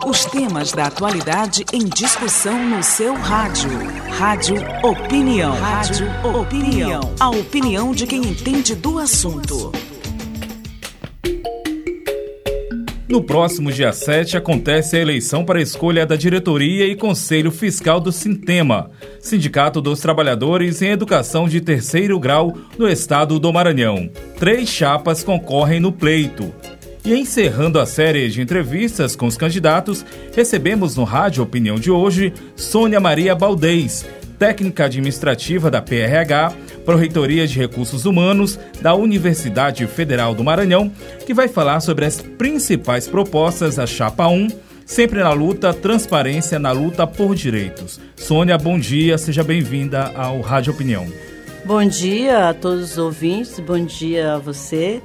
Os temas da atualidade em discussão no seu rádio. Rádio Opinião. Rádio Opinião. A opinião de quem entende do assunto. No próximo dia 7 acontece a eleição para a escolha da diretoria e conselho fiscal do Sintema, Sindicato dos Trabalhadores em Educação de Terceiro Grau no estado do Maranhão. 3 chapas concorrem no pleito. E encerrando a série de entrevistas com os candidatos, recebemos no Rádio Opinião de hoje Sônia Maria Baldez, técnica administrativa da PRH, Pró-Reitoria de Recursos Humanos da Universidade Federal do Maranhão, que vai falar sobre as principais propostas da Chapa 1, sempre na luta, transparência na luta por direitos. Sônia, bom dia, seja bem-vinda ao Rádio Opinião. Bom dia a todos os ouvintes, bom dia a você.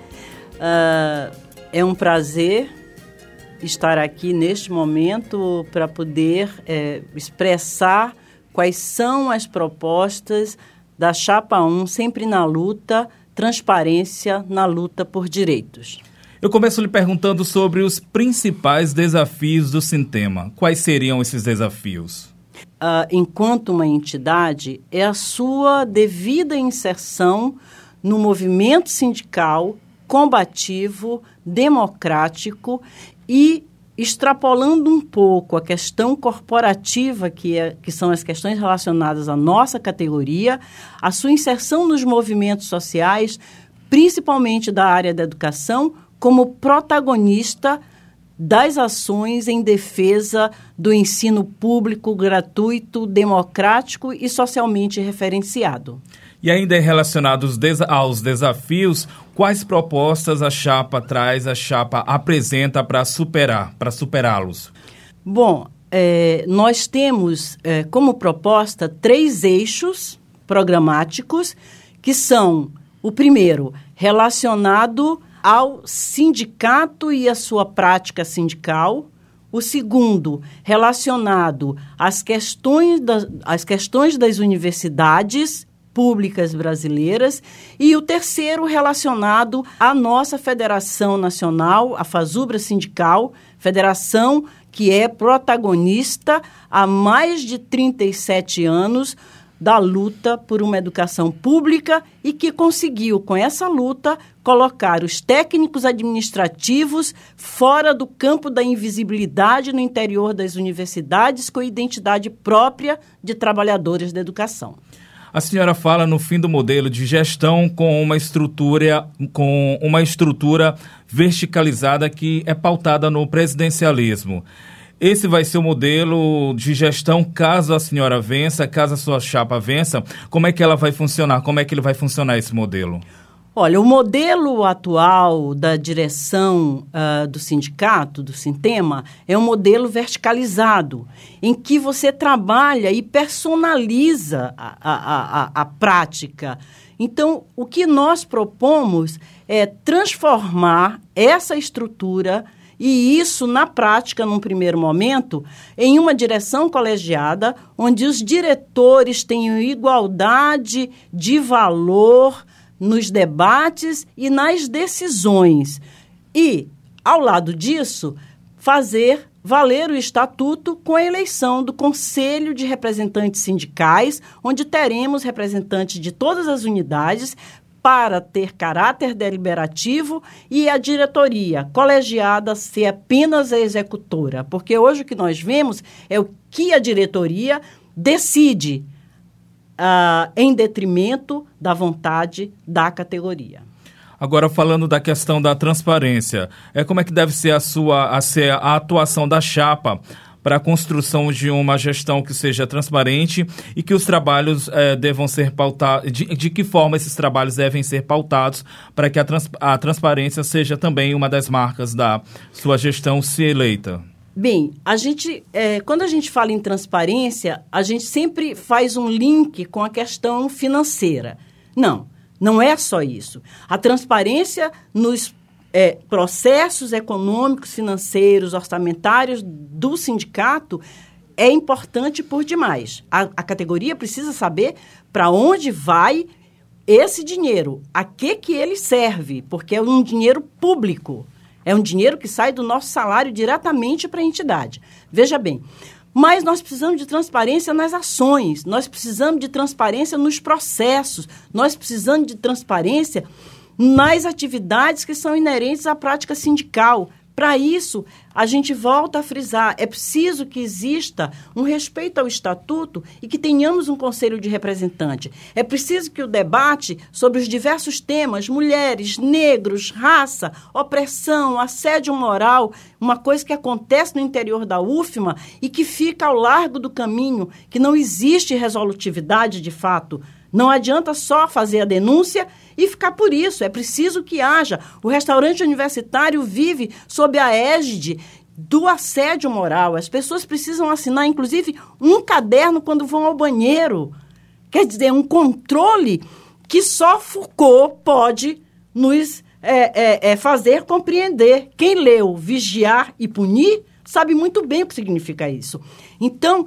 É um prazer estar aqui neste momento para poder expressar quais são as propostas da Chapa 1, sempre na luta, transparência na luta por direitos. Eu começo lhe perguntando sobre os principais desafios do Sintema. Quais seriam esses desafios? Enquanto uma entidade, é a sua devida inserção no movimento sindical combativo, democrático e extrapolando um pouco a questão corporativa, que são as questões relacionadas à nossa categoria, a sua inserção nos movimentos sociais, principalmente da área da educação, como protagonista das ações em defesa do ensino público, gratuito, democrático e socialmente referenciado. E ainda relacionados aos desafios, quais propostas a Chapa traz, a Chapa apresenta para superá-los? Bom, nós temos como proposta 3 eixos programáticos, que são, o primeiro, relacionado ao sindicato e à sua prática sindical, o segundo, relacionado às questões das universidades públicas brasileiras, e o terceiro relacionado à nossa Federação Nacional, a FASUBRA Sindical, federação que é protagonista há mais de 37 anos da luta por uma educação pública e que conseguiu, com essa luta, colocar os técnicos administrativos fora do campo da invisibilidade no interior das universidades com identidade própria de trabalhadores da educação. A senhora fala no fim do modelo de gestão com uma estrutura verticalizada que é pautada no presidencialismo. Esse vai ser o modelo de gestão caso a senhora vença, caso a sua chapa vença. Como é que ela vai funcionar? Como é que ele vai funcionar esse modelo? Olha, o modelo atual da direção do sindicato, do Sintema, é um modelo verticalizado, em que você trabalha e personaliza a prática. Então, o que nós propomos é transformar essa estrutura, e isso, na prática, num primeiro momento, em uma direção colegiada, onde os diretores tenham igualdade de valor nos debates e nas decisões. E, ao lado disso, fazer valer o estatuto com a eleição do Conselho de Representantes Sindicais, onde teremos representantes de todas as unidades para ter caráter deliberativo e a diretoria colegiada ser apenas a executora. Porque hoje o que nós vemos é o que a diretoria decide em detrimento da vontade da categoria. Agora, falando da questão da transparência, como é que deve ser a atuação da Chapa para a construção de uma gestão que seja transparente e que os trabalhos devam ser pautados, de que forma esses trabalhos devem ser pautados para que a transparência seja também uma das marcas da sua gestão se eleita? Bem, quando a gente fala em transparência, a gente sempre faz um link com a questão financeira. Não é só isso. A transparência nos processos econômicos, financeiros, orçamentários do sindicato é importante por demais. A categoria precisa saber para onde vai esse dinheiro, a que ele serve, porque é um dinheiro público. É um dinheiro que sai do nosso salário diretamente para a entidade. Veja bem, mas nós precisamos de transparência nas ações, nós precisamos de transparência nos processos, nós precisamos de transparência nas atividades que são inerentes à prática sindical. Para isso, a gente volta a frisar, é preciso que exista um respeito ao Estatuto e que tenhamos um conselho de representante. É preciso que o debate sobre os diversos temas, mulheres, negros, raça, opressão, assédio moral, uma coisa que acontece no interior da UFMA e que fica ao largo do caminho, que não existe resolutividade de fato. Não adianta só fazer a denúncia e ficar por isso. É preciso que haja. O restaurante universitário vive sob a égide do assédio moral. As pessoas precisam assinar, inclusive, um caderno quando vão ao banheiro. Quer dizer, um controle que só Foucault pode nos fazer compreender. Quem leu Vigiar e Punir sabe muito bem o que significa isso. Então,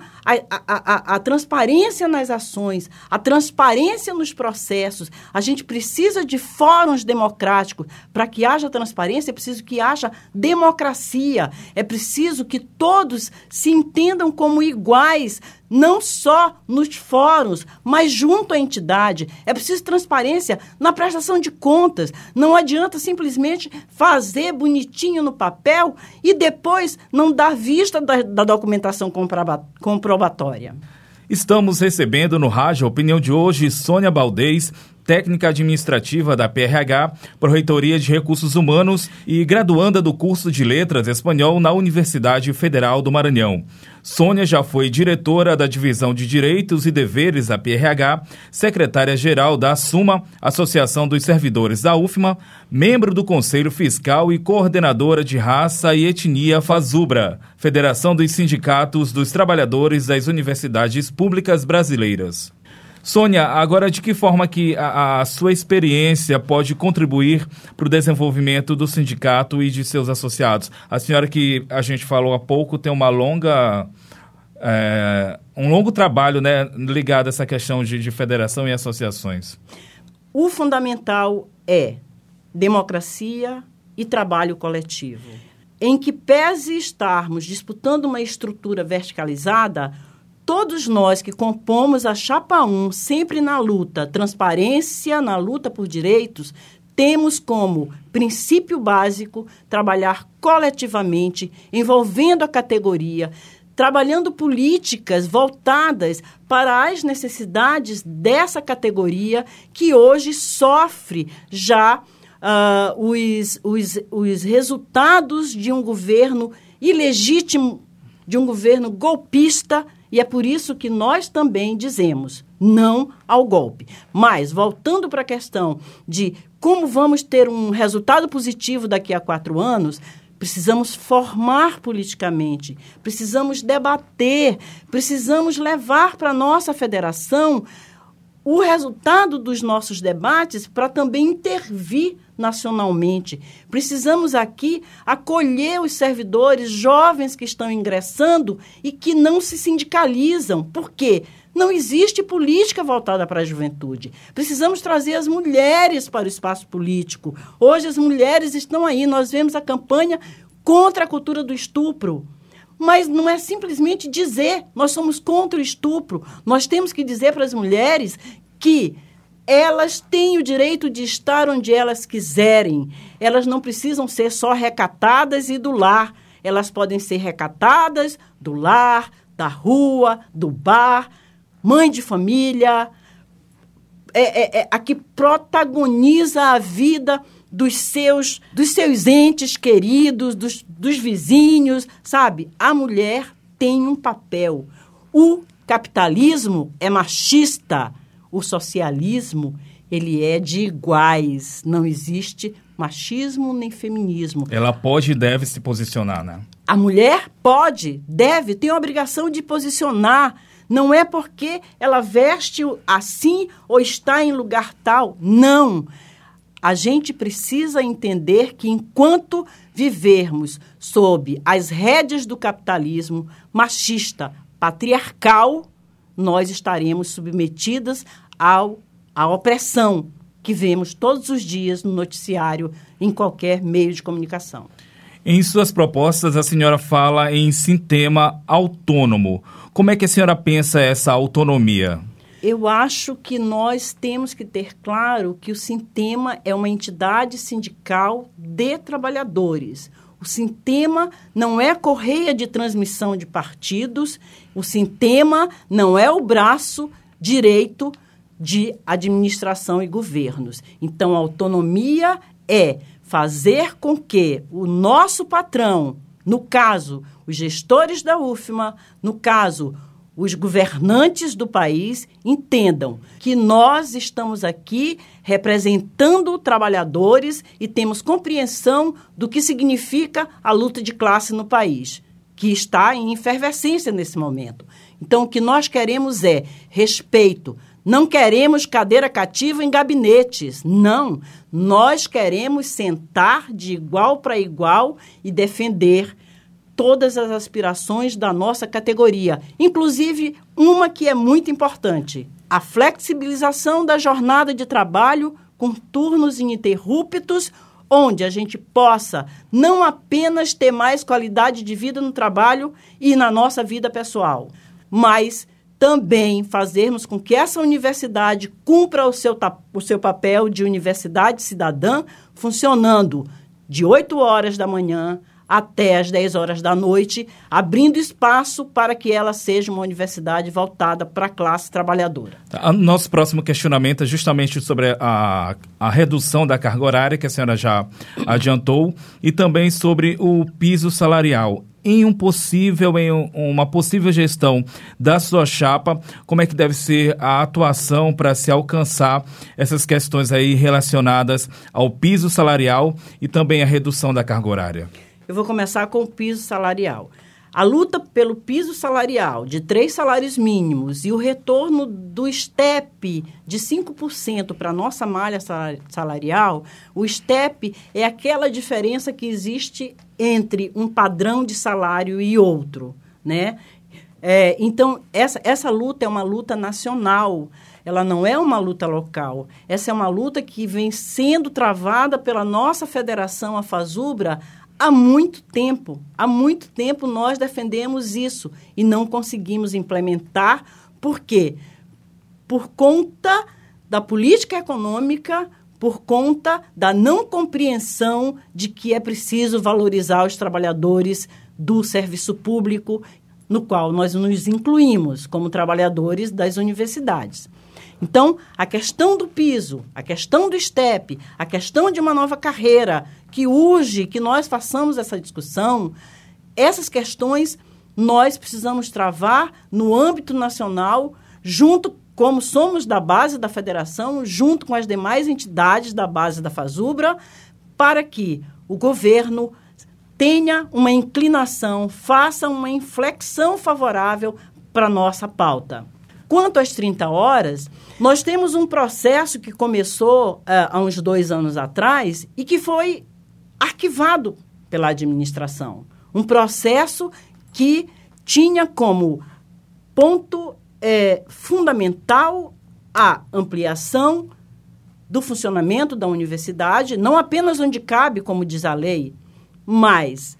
a transparência nas ações, a transparência nos processos, a gente precisa de fóruns democráticos. Para que haja transparência, é preciso que haja democracia. É preciso que todos se entendam como iguais, não só nos fóruns, mas junto à entidade. É preciso transparência na prestação de contas. Não adianta simplesmente fazer bonitinho no papel e depois não dar vista da documentação comprobatória. Estamos recebendo no Rádio Opinião de hoje Sônia Baldez, técnica administrativa da PRH, Pró-Reitoria de Recursos Humanos e graduanda do curso de Letras Espanhol na Universidade Federal do Maranhão. Sônia já foi diretora da Divisão de Direitos e Deveres da PRH, secretária-geral da ASSUMA, Associação dos Servidores da UFMA, membro do Conselho Fiscal e coordenadora de Raça e Etnia FASUBRA, Federação dos Sindicatos dos Trabalhadores das Universidades Públicas Brasileiras. Sônia, agora de que forma que a sua experiência pode contribuir para o desenvolvimento do sindicato e de seus associados? A senhora que a gente falou há pouco tem um longo trabalho, né, ligado a essa questão de federação e associações. O fundamental é democracia e trabalho coletivo. Em que pese estarmos disputando uma estrutura verticalizada, todos nós que compomos a Chapa 1, sempre na luta, transparência, na luta por direitos, temos como princípio básico trabalhar coletivamente, envolvendo a categoria, trabalhando políticas voltadas para as necessidades dessa categoria que hoje sofre já os resultados de um governo ilegítimo, de um governo golpista. E é por isso que nós também dizemos não ao golpe. Mas, voltando para a questão de como vamos ter um resultado positivo daqui a 4 anos, precisamos formar politicamente, precisamos debater, precisamos levar para a nossa federação o resultado dos nossos debates para também intervir nacionalmente. Precisamos aqui acolher os servidores jovens que estão ingressando e que não se sindicalizam. Por quê? Não existe política voltada para a juventude. Precisamos trazer as mulheres para o espaço político. Hoje as mulheres estão aí. Nós vemos a campanha contra a cultura do estupro. Mas não é simplesmente dizer, nós somos contra o estupro. Nós temos que dizer para as mulheres que elas têm o direito de estar onde elas quiserem. Elas não precisam ser só recatadas e do lar. Elas podem ser recatadas do lar, da rua, do bar, mãe de família, a que protagoniza a vida dos seus entes queridos, dos vizinhos, sabe? A mulher tem um papel. O capitalismo é machista. O socialismo, ele é de iguais. Não existe machismo nem feminismo. Ela pode e deve se posicionar, né? A mulher pode, deve, tem a obrigação de posicionar. Não é porque ela veste assim ou está em lugar tal. Não. A gente precisa entender que enquanto vivermos sob as rédeas do capitalismo machista, patriarcal, nós estaremos submetidas à opressão que vemos todos os dias no noticiário, em qualquer meio de comunicação. Em suas propostas, a senhora fala em Sintema autônomo. Como é que a senhora pensa essa autonomia? Eu acho que nós temos que ter claro que o Sintema é uma entidade sindical de trabalhadores. O Sintema não é correia de transmissão de partidos, o Sintema não é o braço direito de administração e governos. Então, a autonomia é fazer com que o nosso patrão, no caso, os gestores da UFMA, no caso, os governantes do país, entendam que nós estamos aqui representando trabalhadores e temos compreensão do que significa a luta de classe no país, que está em efervescência nesse momento. Então, o que nós queremos é respeito. Não queremos cadeira cativa em gabinetes, não. Nós queremos sentar de igual para igual e defender todas as aspirações da nossa categoria, inclusive uma que é muito importante, a flexibilização da jornada de trabalho com turnos ininterruptos, onde a gente possa não apenas ter mais qualidade de vida no trabalho e na nossa vida pessoal, mas também fazermos com que essa universidade cumpra o seu papel de universidade cidadã, funcionando de 8 horas da manhã até as 10 horas da noite, abrindo espaço para que ela seja uma universidade voltada para a classe trabalhadora. Nosso próximo questionamento é justamente sobre a redução da carga horária, que a senhora já adiantou, e também sobre o piso salarial. Em uma possível gestão da sua chapa, como é que deve ser a atuação para se alcançar essas questões aí relacionadas ao piso salarial e também a redução da carga horária? Eu vou começar com o piso salarial. A luta pelo piso salarial de 3 salários mínimos e o retorno do STEP de 5% para a nossa malha salarial, o STEP é aquela diferença que existe entre um padrão de salário e outro, né? Então, essa luta é uma luta nacional, ela não é uma luta local. Essa é uma luta que vem sendo travada pela nossa federação, a FASUBRA, há muito tempo. Há muito tempo nós defendemos isso e não conseguimos implementar. Por quê? Por conta da política econômica, por conta da não compreensão de que é preciso valorizar os trabalhadores do serviço público, no qual nós nos incluímos como trabalhadores das universidades. Então, a questão do piso, a questão do STEP, a questão de uma nova carreira, que urge que nós façamos essa discussão, essas questões nós precisamos travar no âmbito nacional, junto, como somos da base da federação, junto com as demais entidades da base da FASUBRA, para que o governo tenha uma inclinação, faça uma inflexão favorável para a nossa pauta. Quanto às 30 horas, nós temos um processo que começou há uns 2 anos atrás e que foi arquivado pela administração. Um processo que tinha como ponto fundamental a ampliação do funcionamento da universidade, não apenas onde cabe, como diz a lei, mas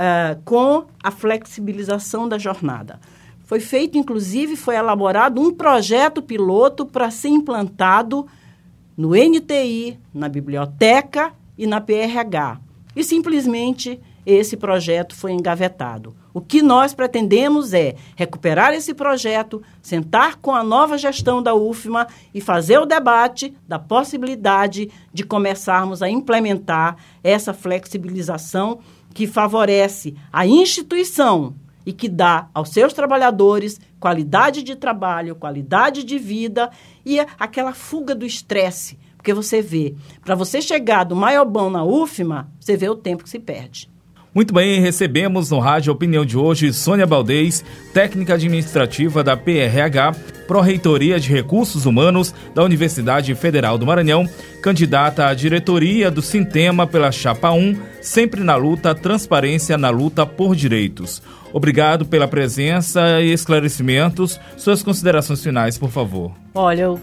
com a flexibilização da jornada. Foi feito, inclusive, foi elaborado um projeto piloto para ser implantado no NTI, na biblioteca e na PRH. E, simplesmente, esse projeto foi engavetado. O que nós pretendemos é recuperar esse projeto, sentar com a nova gestão da UFMA e fazer o debate da possibilidade de começarmos a implementar essa flexibilização que favorece a instituição e que dá aos seus trabalhadores qualidade de trabalho, qualidade de vida e aquela fuga do estresse. Porque você vê, para você chegar do Maiobão na UFMA, você vê o tempo que se perde. Muito bem, recebemos no Rádio Opinião de hoje Sônia Baldez, técnica administrativa da PRH, Pró-Reitoria de Recursos Humanos da Universidade Federal do Maranhão, candidata à diretoria do Sintema pela Chapa 1, sempre na luta, transparência na luta por direitos. Obrigado pela presença e esclarecimentos. Suas considerações finais, por favor. Olha, eu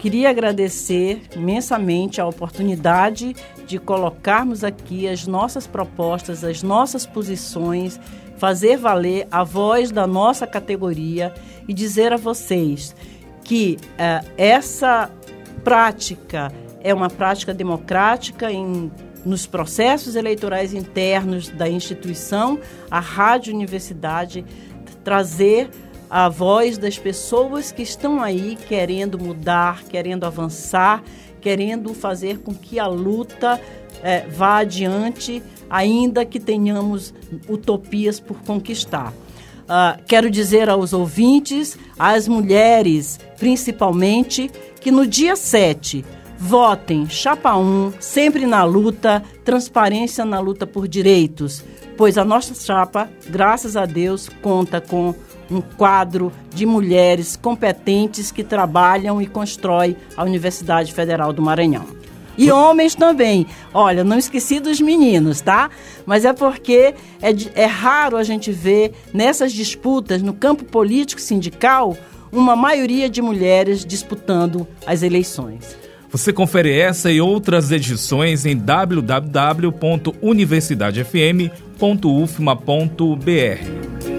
queria agradecer imensamente a oportunidade de colocarmos aqui as nossas propostas, as nossas posições, fazer valer a voz da nossa categoria e dizer a vocês que essa prática é uma prática democrática nos processos eleitorais internos da instituição, a Rádio Universidade trazer a voz das pessoas que estão aí querendo mudar, querendo avançar, querendo fazer com que a luta vá adiante, ainda que tenhamos utopias por conquistar. Quero dizer aos ouvintes, às mulheres principalmente, que no dia 7, votem Chapa 1, sempre na luta, transparência na luta por direitos, pois a nossa chapa, graças a Deus, conta com um quadro de mulheres competentes que trabalham e constroem a Universidade Federal do Maranhão. E homens também. Olha, não esqueci dos meninos, tá? Mas é porque é raro a gente ver nessas disputas, no campo político sindical, uma maioria de mulheres disputando as eleições. Você confere essa e outras edições em www.universidadefm.ufma.br.